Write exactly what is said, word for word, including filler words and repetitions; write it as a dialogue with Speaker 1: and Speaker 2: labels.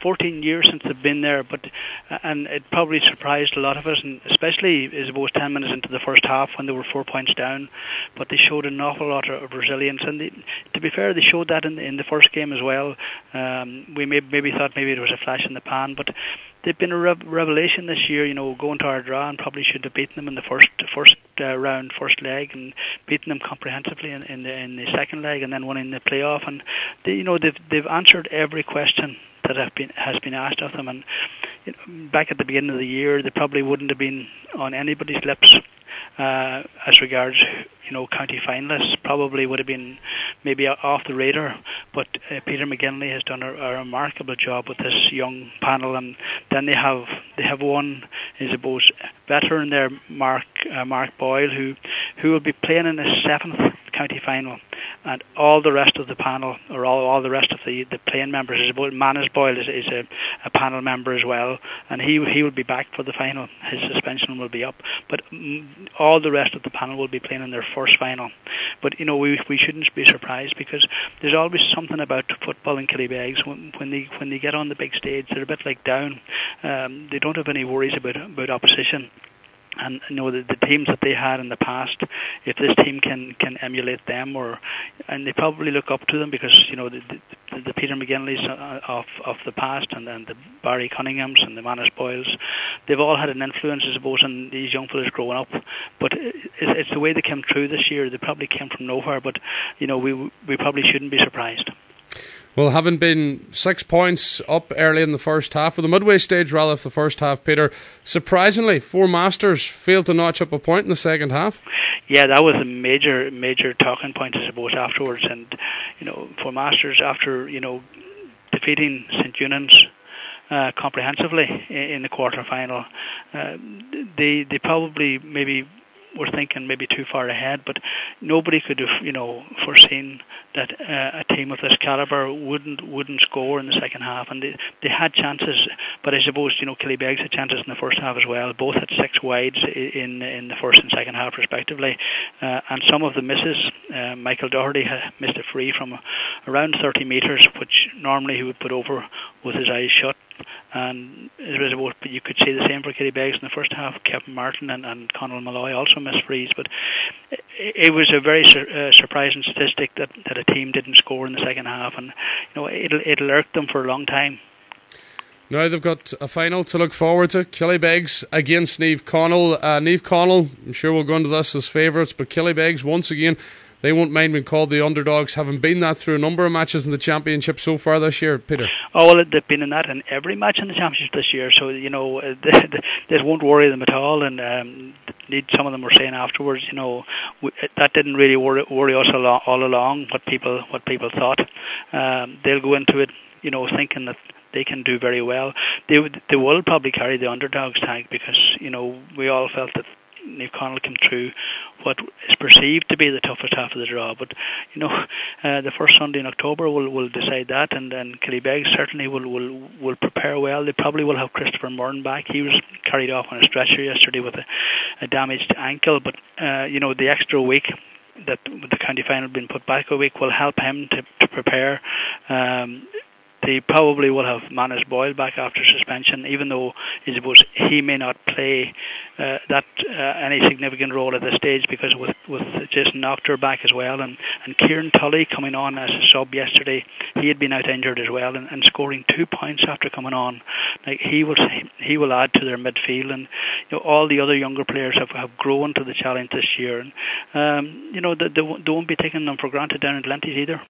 Speaker 1: fourteen years since they've been there, but uh, and it probably surprised a lot of us, and especially I suppose ten minutes into the first half when they were four points down. But they showed an awful lot of resilience, and they, to be fair, they showed that in the, in the first game as well. Um, we may, maybe thought maybe it was a flash in the pan, but they've been a rev- revelation this year. You know, going to Ardra and probably should have beaten them in the first first uh, round, first leg, and beaten them comprehensively in, in the in the second leg, and then winning the playoff. And they, you know, they've they've answered every question that have been has been asked of them. And you know, back at the beginning of the year, they probably wouldn't have been on anybody's lips uh, as regards, you know, county finalists. Probably would have been maybe off the radar. But uh, Peter McGinley has done a, a remarkable job with this young panel, and then they have they have one, I suppose, veteran there, Mark uh, Mark Boyle, who who will be playing in his seventh county final. And all the rest of the panel, or all, all the rest of the, the playing members, is about Manus Boyle is, is a, a panel member as well, and he he will be back for the final. His suspension will be up, but mm, all the rest of the panel will be playing in their first final. But you know, we we shouldn't be surprised, because there's always something about football in Killybegs when when they when they get on the big stage, they're a bit like down. Um, they don't have any worries about about opposition. And you know, the, the teams that they had in the past, if this team can, can emulate them, or and they probably look up to them, because you know the, the, the Peter McGinleys of of the past, and then the Barry Cunninghams and the Manus Boyles, they've all had an influence, I suppose, on these young fellas growing up. But it, it's the way they came through this year. They probably came from nowhere, but you know, we we probably shouldn't be surprised.
Speaker 2: Well, having been six points up early in the first half, or the midway stage rather of the first half, Peter, surprisingly, Four Masters failed to notch up a point in the second half.
Speaker 1: Yeah, that was a major, major talking point, I suppose, afterwards. And, you know, Four Masters, after, you know, defeating St Eunan's uh, comprehensively in, in the quarter-final, uh, they, they probably maybe were thinking maybe too far ahead, but nobody could have, you know, foreseen that uh, a team of this calibre wouldn't wouldn't score in the second half, and they, they had chances. But I suppose, you know, Killybegs had chances in the first half as well. Both had six wides in in the first and second half respectively, uh, and some of the misses. Uh, Michael Doherty had missed a free from around thirty metres, which normally he would put over with his eyes shut. And you could say the same for Killybegs in the first half. Kevin Martin and, and Conal Malloy also missed frees, but it, it was a very sur- uh, surprising statistic that, that a team didn't score in the second half, and you know, it'll it'll irk them for a long time.
Speaker 2: Now they've got a final to look forward to. Killybegs against Niamh Conal. Uh, Niamh Conal, I'm sure we'll go into this as favourites, but Killybegs, once again, they won't mind being called the underdogs, having been that through a number of matches in the championship so far this year, Peter.
Speaker 1: Oh, well, they've been in that in every match in the championship this year, so, you know, they, they won't worry them at all. And um, some of them were saying afterwards, you know, we, that didn't really worry, worry us all, all along, what people what people thought. Um, they'll go into it, you know, thinking that they can do very well. They, they will probably carry the underdogs tag, because, you know, we all felt that Niamh Conal came through what is perceived to be the toughest half of the draw, but you know, uh, the first Sunday in October will will decide that, and then Killybegs certainly will, will will prepare well. They probably will have Christopher Murren back. He was carried off on a stretcher yesterday with a, a damaged ankle, but uh, you know, the extra week that with the county final being put back a week will help him to, to prepare. Um, They probably will have Manus Boyle back after suspension, even though I suppose he may not play uh, that uh, any significant role at this stage, because with, with Jason Noctor back as well, and, and Kieran Tully coming on as a sub yesterday, he had been out injured as well, and, and scoring two points after coming on. Like he will he will add to their midfield, and you know, all the other younger players have, have grown to the challenge this year, and um, you know they, they won't be taking them for granted down at Lenties either.